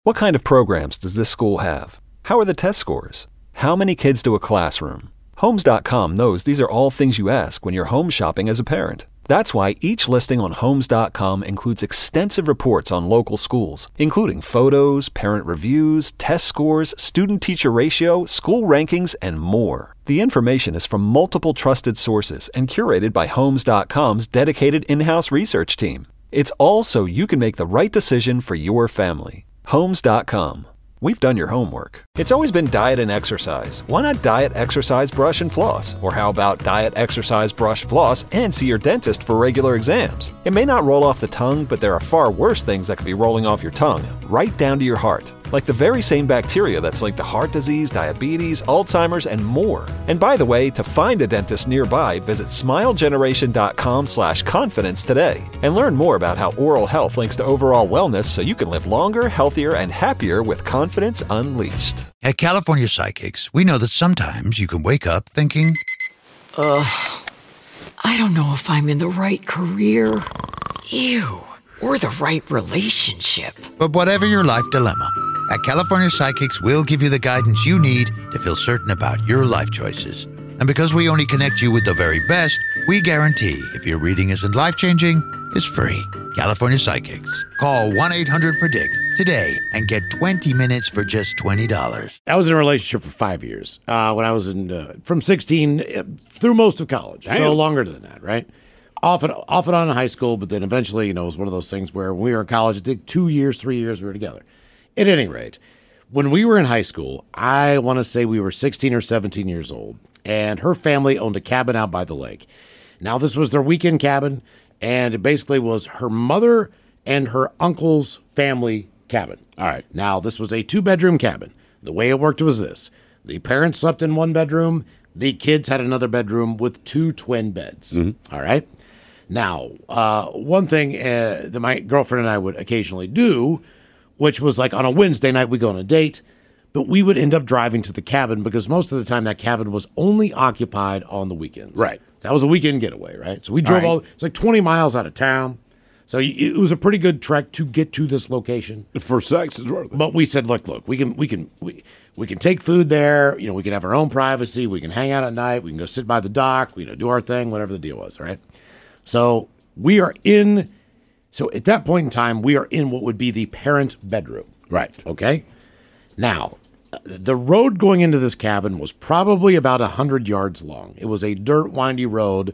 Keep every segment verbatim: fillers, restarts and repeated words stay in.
What kind of programs does this school have? How are the test scores? How many kids do a classroom? Homes dot com knows these are all things you ask when you're home shopping as a parent. That's why each listing on Homes dot com includes extensive reports on local schools, including photos, parent reviews, test scores, student-teacher ratio, school rankings, and more. The information is from multiple trusted sources and curated by Homes dot com's dedicated in-house research team. It's all so you can make the right decision for your family. Homes dot com. We've done your homework. It's always been diet and exercise. Why not diet, exercise, brush, and floss? Or how about diet, exercise, brush, floss, and see your dentist for regular exams? It may not roll off the tongue, but there are far worse things that could be rolling off your tongue, right down to your heart. Like the very same bacteria that's linked to heart disease, diabetes, Alzheimer's, and more. And by the way, to find a dentist nearby, visit smilegeneration.com slash confidence today. And learn more about how oral health links to overall wellness so you can live longer, healthier, and happier with confidence unleashed. At California Psychics, we know that sometimes you can wake up thinking, Ugh, I don't know if I'm in the right career. Ew. Or the right relationship. But whatever your life dilemma, at California Psychics, we'll give you the guidance you need to feel certain about your life choices. And because we only connect you with the very best, we guarantee if your reading isn't life-changing, it's free. California Psychics. Call one eight hundred predict today and get twenty minutes for just twenty dollars. I was in a relationship for five years uh, when I was in uh, from sixteen uh, through most of college. Damn. So longer than that, right? Off and, off and on in high school, but then eventually, you know, it was one of those things where when we were in college, it took two years, three years, we were together. At any rate, when we were in high school, I want to say we were sixteen or seventeen years old, and her family owned a cabin out by the lake. Now, this was their weekend cabin, and it basically was her mother and her uncle's family cabin. All right. Now, this was a two-bedroom cabin. The way it worked was this. The parents slept in one bedroom. The kids had another bedroom with two twin beds. Mm-hmm. All right. Now, uh, one thing uh, that my girlfriend and I would occasionally do, which was like on a Wednesday night, we go on a date, but we would end up driving to the cabin because most of the time that cabin was only occupied on the weekends. Right. That was a weekend getaway, right? So we drove all, right. all it's like twenty miles out of town. So it was a pretty good trek to get to this location. For sex is worth it. But we said, look, look, we can, we can, we, we can take food there. You know, we can have our own privacy. We can hang out at night. We can go sit by the dock. We, you know, do our thing, whatever the deal was, right? So we are in, so at that point in time, we are in what would be the parent bedroom. Right. Okay? Now, the road going into this cabin was probably about one hundred yards long. It was a dirt, windy road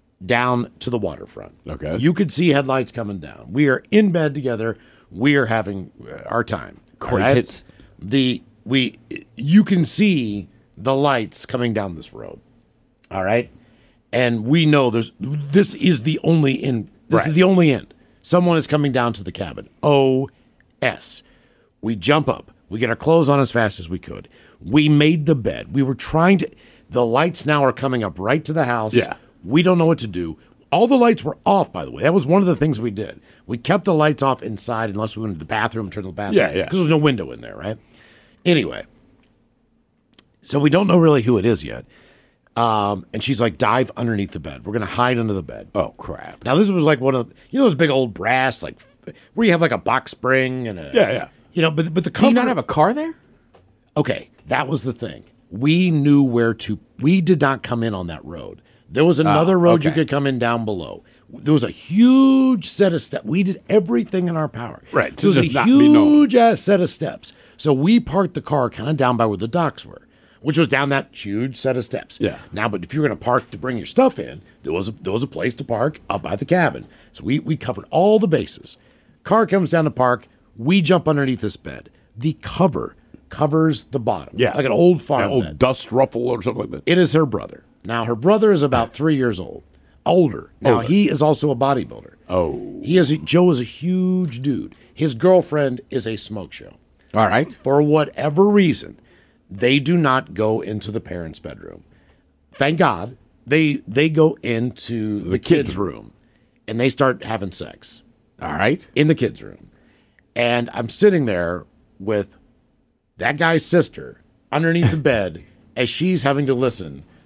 down to the waterfront. Okay. You could see headlights coming down. We are in bed together. We are having our time. Crickets. Right? The, we, you can see the lights coming down this road. All right? And we know there's this is the only end. This right. is the only end. Someone is coming down to the cabin. O S. We jump up. We get our clothes on as fast as we could. We made the bed. We were trying to. The lights now are coming up right to the house. Yeah. We don't know what to do. All the lights were off, by the way. That was one of the things we did. We kept the lights off inside unless we went to the bathroom and turned the bathroom. Yeah, yeah. Because there's no window in there, right? Anyway. So we don't know really who it is yet. Um, and she's like, dive underneath the bed. We're going to hide under the bed. Oh, crap. Now, this was like one of, you know, those big old brass, like, where you have like a box spring and a. Yeah, yeah. You know, but, but the Do cover. you not have a car there? Okay, that was the thing. We knew where to, we did not come in on that road. There was another Oh, road you okay. could come in down below. There was a huge set of steps. We did everything in our power. Right, There was to a just not be known. huge ass set of steps. So we parked the car kind of down by where the docks were, which was down that huge set of steps. Yeah. Now, but if you're going to park to bring your stuff in, there was a, there was a place to park up by the cabin. So we we covered all the bases. Car comes down to park. We jump underneath this bed. The cover covers the bottom. Yeah. Like an old farm An old bed. dust ruffle or something like that. It is her brother. Now, her brother is about three years old. Older. Now, Older. he is also a bodybuilder. Oh. He is a, Joe is a huge dude. His girlfriend is a smoke show. All right. For whatever reason, they do not go into the parents' bedroom. Thank God. They they go into the, The kids', kids' room, and they start having sex All right. in the kids' room. And I'm sitting there with that guy's sister underneath the bed as she's having to listen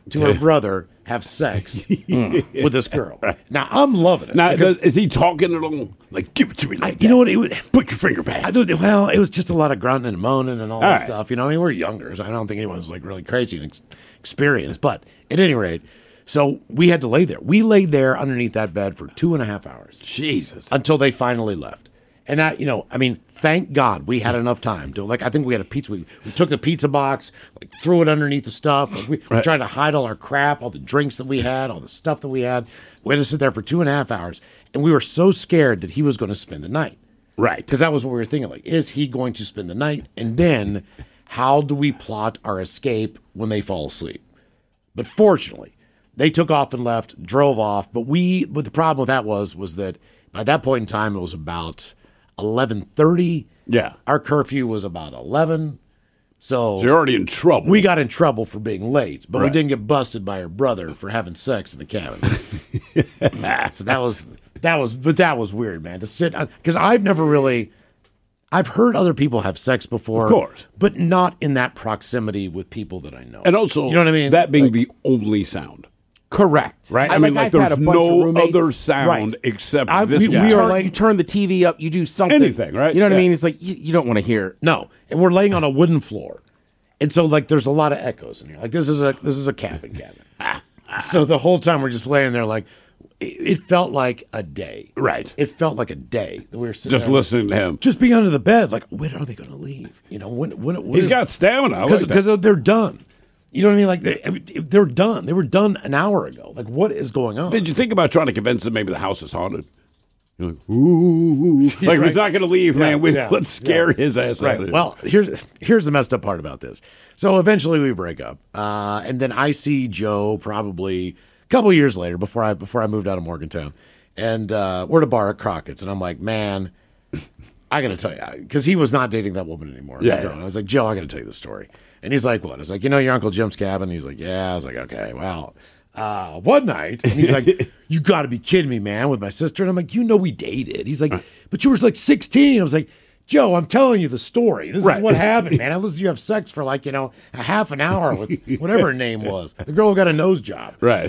to her brother have sex with this girl. Now, I'm loving it. Now, because- does, is he talking along? Like, give it to me like I, that. you know what? It was, Put your finger back. I do, well, it was just a lot of grunting and moaning and all, All that right. stuff. You know, I mean, we're younger, so I don't think anyone's like really crazy and ex- experienced. But at any rate, so we had to lay there. We laid there underneath that bed for two and a half hours Jesus. until they finally left. And that, you know, I mean, thank God we had enough time to, like, I think we had a pizza. We, we took the pizza box, like, threw it underneath the stuff. Like, we were trying to hide all our crap, all the drinks that we had, all the stuff that we had. We had to sit there for two and a half hours. And we were so scared that he was going to spend the night. Right. Because that was what we were thinking. Like, is he going to spend the night? And then how do we plot our escape when they fall asleep? But fortunately, they took off and left, drove off. But we, but the problem with that was, was that by that point in time, it was about eleven thirty. Yeah. Our curfew was about eleven. So, So you're already in trouble. we got in trouble for being late, but we Right. didn't get busted by her brother for having sex in the cabin. So that was that was, but that was weird, man. To sit because I've never really, I've heard other people have sex before, Of course. but not in that proximity with people that I know. And also, you know what I mean? that being Like, the only sound. Correct. Right? I, I, mean, like, like, I've had there's a bunch of no roommates. other sound Right. except I- this we- guy. we You are turn, like- you turn the T V up. You do something. Anything, right? You know what I Yeah. mean? It's like you, you don't want to hear. no, and we're laying on a wooden floor, and so like there's a lot of echoes in here. Like this is a this is a cabin cabin. So the whole time we're just laying there, like it, it felt like a day. Right. It felt like a day that we were sitting Just there, listening to him. just being under the bed. Like when are they going to leave? You know when when, when He's is- got stamina. I like that. because they're done. You know what I mean? Like they, I mean, they're done. They were done an hour ago. Like what is going on? Did you think about trying to convince him maybe the house is haunted? You're like, ooh. Like, if right. he's not going to leave, man. We, yeah, let's scare yeah. his ass out Right. of here. Well, here's here's the messed up part about this. So eventually we break up, uh, and then I see Joe probably a couple years later before I before I moved out of Morgantown, and uh, we're at a bar at Crockett's, and I'm like, man, I got to tell you, because he was not dating that woman anymore. Yeah, that girl. yeah. And I was like, Joe, I got to tell you the story. And he's like, what? I was like, you know, your Uncle Jim's cabin. He's like, yeah. I was like, okay, well. Uh, one night, and he's like, you got to be kidding me, man, with my sister. And I'm like, you know, we dated. He's like, but you were like sixteen. I was like, Joe, I'm telling you the story. This Right. is what happened, man. I listened to you have sex for like, you know, a half an hour with whatever her name was. The girl who got a nose job. right.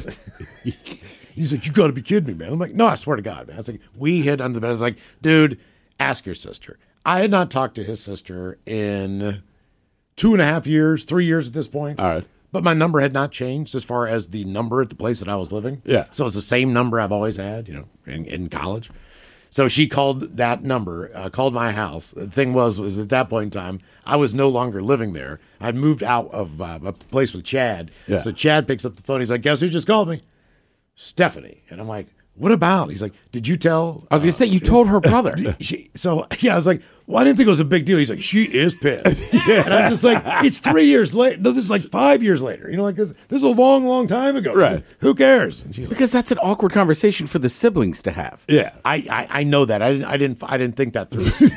He's like, you got to be kidding me, man. I'm like, no, I swear to God, man. I was like, we hid under the bed. I was like, dude, ask your sister. I had not talked to his sister in two and a half years, three years at this point. All right. But my number had not changed as far as the number at the place that I was living. Yeah. So it's the same number I've always had, you know, in, in college. So she called that number, uh, called my house. The thing was, was at that point in time, I was no longer living there. I'd moved out of uh, a place with Chad. Yeah. So Chad picks up the phone. He's like, guess who just called me? Stephanie. And I'm like, what about? He's like, did you tell? I was gonna say you told her brother. She, so yeah, I was like, well, I didn't think it was a big deal. He's like, she is pissed. And I'm just like, it's three years later. No, this is like five years later. You know, like this, this is a long, long time ago. Right. Who cares? And she's like, Because that's an awkward conversation for the siblings to have. Yeah. I, I, I know that. I didn't, I didn't, I didn't think that through.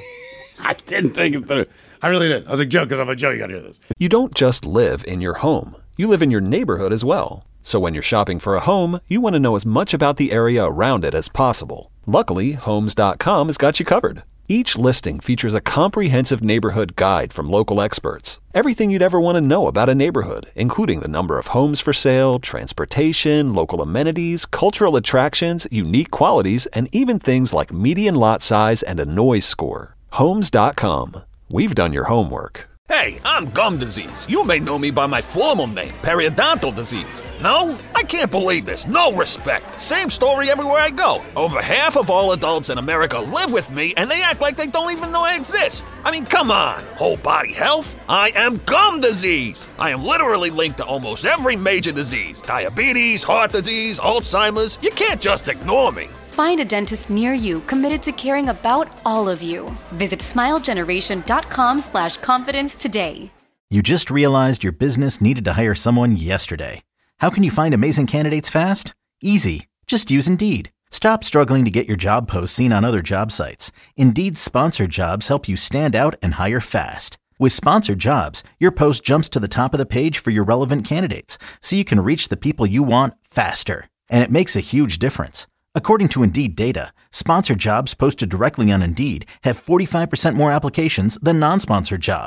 I didn't think it through. I really didn't. I was like, Joe, because I'm like, Joe, you got to hear this. You don't just live in your home, you live in your neighborhood as well. So when you're shopping for a home, you want to know as much about the area around it as possible. Luckily, Homes dot com has got you covered. Each listing features a comprehensive neighborhood guide from local experts. Everything you'd ever want to know about a neighborhood, including the number of homes for sale, transportation, local amenities, cultural attractions, unique qualities, and even things like median lot size and a noise score. Homes dot com. We've done your homework. Hey, I'm gum disease. You may know me by my formal name, periodontal disease. No? I can't believe this. No respect. Same story everywhere I go. Over half of all adults in America live with me, and they act like they don't even know I exist. I mean, come on. Whole body health? I am gum disease. I am literally linked to almost every major disease. Diabetes, heart disease, Alzheimer's. You can't just ignore me. Find a dentist near you committed to caring about all of you. Visit smilegeneration.com slash confidence today. You just realized your business needed to hire someone yesterday. How can you find amazing candidates fast? Easy. Just use Indeed. Stop struggling to get your job posts seen on other job sites. Indeed's sponsored jobs help you stand out and hire fast. With sponsored jobs, your post jumps to the top of the page for your relevant candidates, so you can reach the people you want faster. And it makes a huge difference. According to Indeed data, sponsored jobs posted directly on Indeed have forty-five percent more applications than non-sponsored jobs.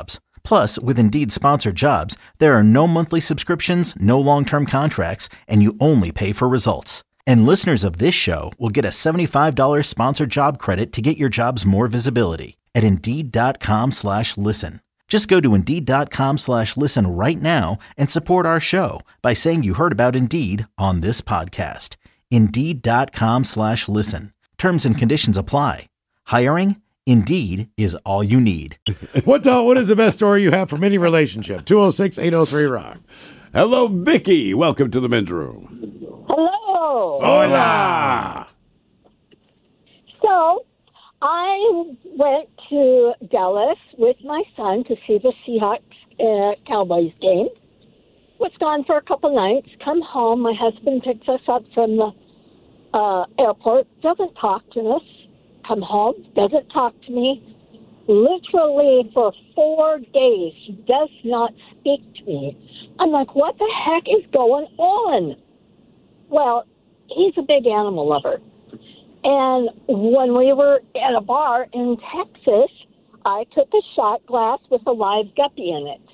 Plus, with Indeed Sponsored Jobs, there are no monthly subscriptions, no long-term contracts, and you only pay for results. And listeners of this show will get a seventy-five dollars sponsored job credit to get your jobs more visibility at Indeed.com slash listen. Just go to Indeed.com slash listen right now and support our show by saying you heard about Indeed on this podcast. Indeed.com slash listen. Terms and conditions apply. Hiring? Indeed is all you need. What uh, what is the best story you have from any relationship? two oh six, eight oh three, rock. Hello, Vicky. Welcome to the men's room. Hello. Hola. So, I went to Dallas with my son to see the Seahawks uh, Cowboys game. Was gone for a couple nights. Come home. My husband picks us up from the uh, airport. Doesn't talk to us. Come home. Doesn't talk to me. Literally for four days, he does not speak to me. I'm like, what the heck is going on? Well, he's a big animal lover. And when we were at a bar in Texas, I took a shot glass with a live guppy in it.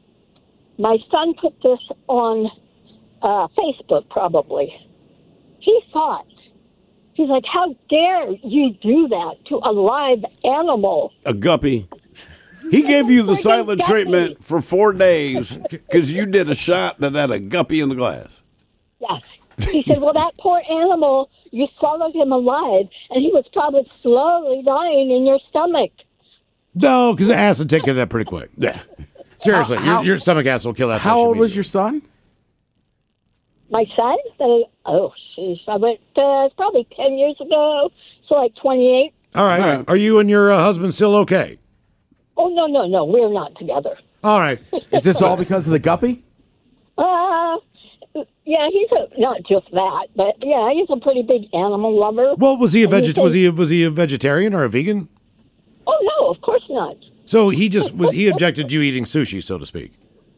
My son put this on uh, Facebook, probably. He saw it. He's like, how dare you do that to a live animal? A guppy. He gave you the silent treatment for four days because you did a shot that had a guppy in the glass. Yes. He said, well, that poor animal, you swallowed him alive, and he was probably slowly dying in your stomach. No, because the acid take it up pretty quick. Yeah. Seriously, How- how- your, your stomach acid will kill that. How fish old was immediately. your son? My son? Uh, oh, jeez. I went, uh, it's probably ten years ago, so like twenty-eight. All right. All right. Are you and your uh, husband still okay? Oh, no, no, no. We're not together. All right. Is this all because of the guppy? Uh, yeah, he's a, not just that, but yeah, he's a pretty big animal lover. Well, was he a And he veget? says- Was he a, was he a vegetarian or a vegan? Oh, no, of course not. So he just was he objected to you eating sushi, so to speak.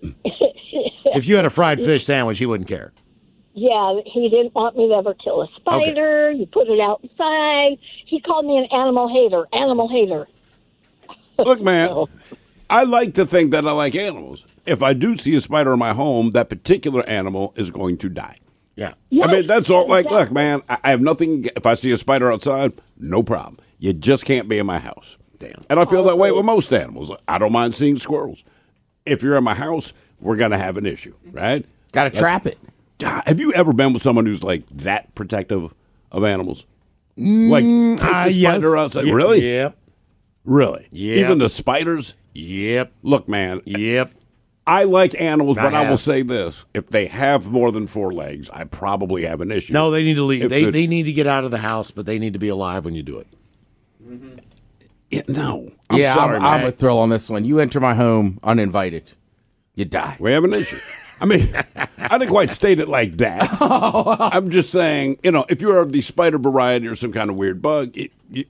If you had a fried fish sandwich, he wouldn't care. Yeah, he didn't want me to ever kill a spider. You put it outside. He called me an animal hater. Animal hater. Look, man, I like to think that I like animals. If I do see a spider in my home, that particular animal is going to die. Yeah. Yes, I mean, that's all. Like, exactly. look, man, I, I have nothing. If I see a spider outside, no problem. You just can't be in my house. Damn. And I feel that way with most animals. I don't mind seeing squirrels. If you're in my house, we're going to have an issue, right? Got to trap it. God, have you ever been with someone who's like that protective of animals? Like, take Uh, the yes. spider outside. Ye- Really? Yep. Really? Yep. Even the spiders? Yep. Look, man, Yep. I like animals, I but I will have. say this. If they have more than four legs, I probably have an issue. No, they need to leave. If They the- they need to get out of the house, but they need to be alive when you do it. Yeah, no. I'm yeah, sorry, I'm, man. I'm a thrill on this one. You enter my home uninvited, you die. We have an issue. I mean, I didn't quite state it like that. I'm just saying, you know, if you're of the spider variety or some kind of weird bug, it, you,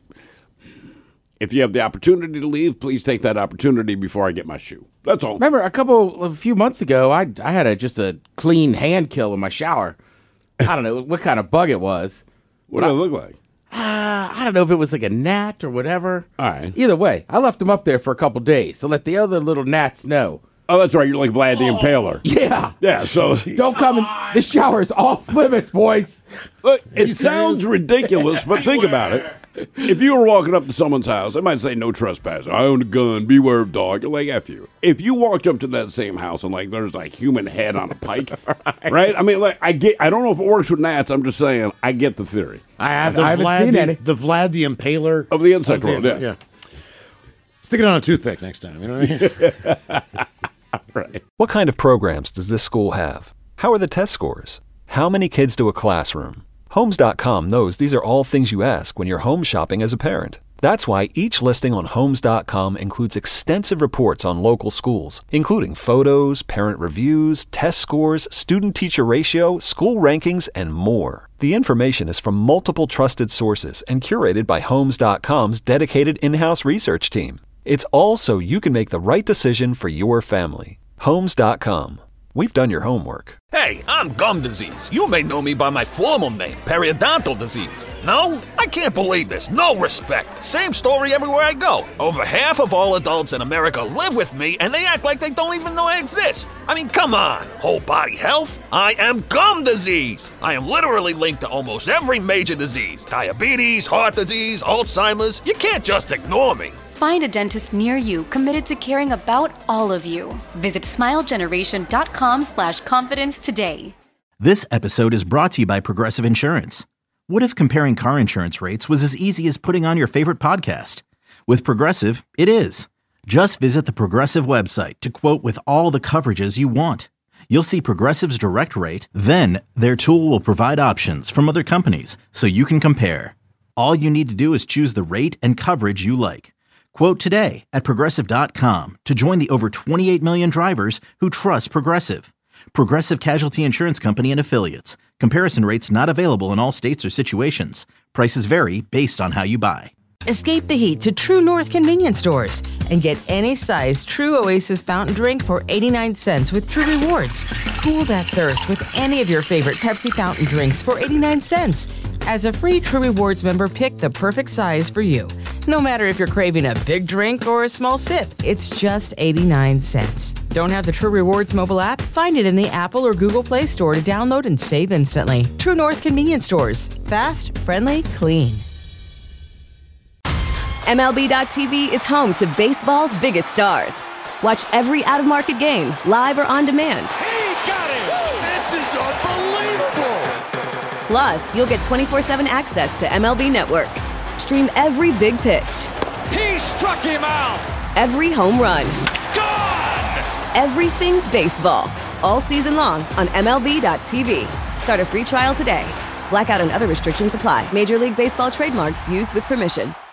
if you have the opportunity to leave, please take that opportunity before I get my shoe. That's all. Remember a couple, a few months ago, I I had a just a clean hand kill in my shower. I don't know what kind of bug it was. What does it look like? Uh, I don't know if it was like a gnat or whatever. All right. Either way, I left them up there for a couple days to let the other little gnats know. Oh, that's right. You're like Vlad the Impaler. Yeah. Yeah, so Don't come in. This shower is off limits, boys. look, it sounds ridiculous, but think about it. If you were walking up to someone's house, they might say no trespassing. I own a gun. Beware of dog. You're like, F you. If you walked up to that same house and like there's like human head on a pike, right. right? I mean, like I get. I don't know if it works with gnats. I'm just saying. I get the theory I, have, The I haven't Vlad seen the, any. the Vlad the Impaler of the insect of the- world. Yeah. yeah. Stick it on a toothpick next time. You know what I mean? Right. What kind of programs does this school have? How are the test scores? How many kids do a classroom? Homes dot com knows these are all things you ask when you're home shopping as a parent. That's why each listing on Homes dot com includes extensive reports on local schools, including photos, parent reviews, test scores, student-teacher ratio, school rankings, and more. The information is from multiple trusted sources and curated by Homes dot com's dedicated in-house research team. It's all so you can make the right decision for your family. Homes dot com. We've done your homework. Hey, I'm gum disease. You may know me by my formal name, periodontal disease. No? I can't believe this. No respect. Same story everywhere I go. Over half of all adults in America live with me, and they act like they don't even know I exist. I mean, come on. Whole body health? I am gum disease. I am literally linked to almost every major disease. Diabetes, heart disease, Alzheimer's. You can't just ignore me. Find a dentist near you committed to caring about all of you. Visit smilegeneration.com slash confidence today. This episode is brought to you by Progressive Insurance. What if comparing car insurance rates was as easy as putting on your favorite podcast? With Progressive, it is. Just visit the Progressive website to quote with all the coverages you want. You'll see Progressive's direct rate, then their tool will provide options from other companies so you can compare. All you need to do is choose the rate and coverage you like. Quote today at Progressive dot com to join the over twenty-eight million drivers who trust Progressive. Progressive Casualty Insurance Company and Affiliates. Comparison rates not available in all states or situations. Prices vary based on how you buy. Escape the heat to True North convenience stores and get any size True Oasis fountain drink for eighty-nine cents with True Rewards. Cool that thirst with any of your favorite Pepsi fountain drinks for eighty-nine cents. As a free True Rewards member, pick the perfect size for you. No matter if you're craving a big drink or a small sip, it's just eighty-nine cents. Don't have the True Rewards mobile app? Find it in the Apple or Google Play Store to download and save instantly. True North convenience stores. Fast, friendly, clean. M L B dot T V is home to baseball's biggest stars. Watch every out-of-market game, live or on demand. He got it! This is unbelievable! Plus, you'll get twenty-four seven access to M L B Network. Stream every big pitch. He struck him out! Every home run. Gone! Everything baseball. All season long on M L B dot T V. Start a free trial today. Blackout and other restrictions apply. Major League Baseball trademarks used with permission.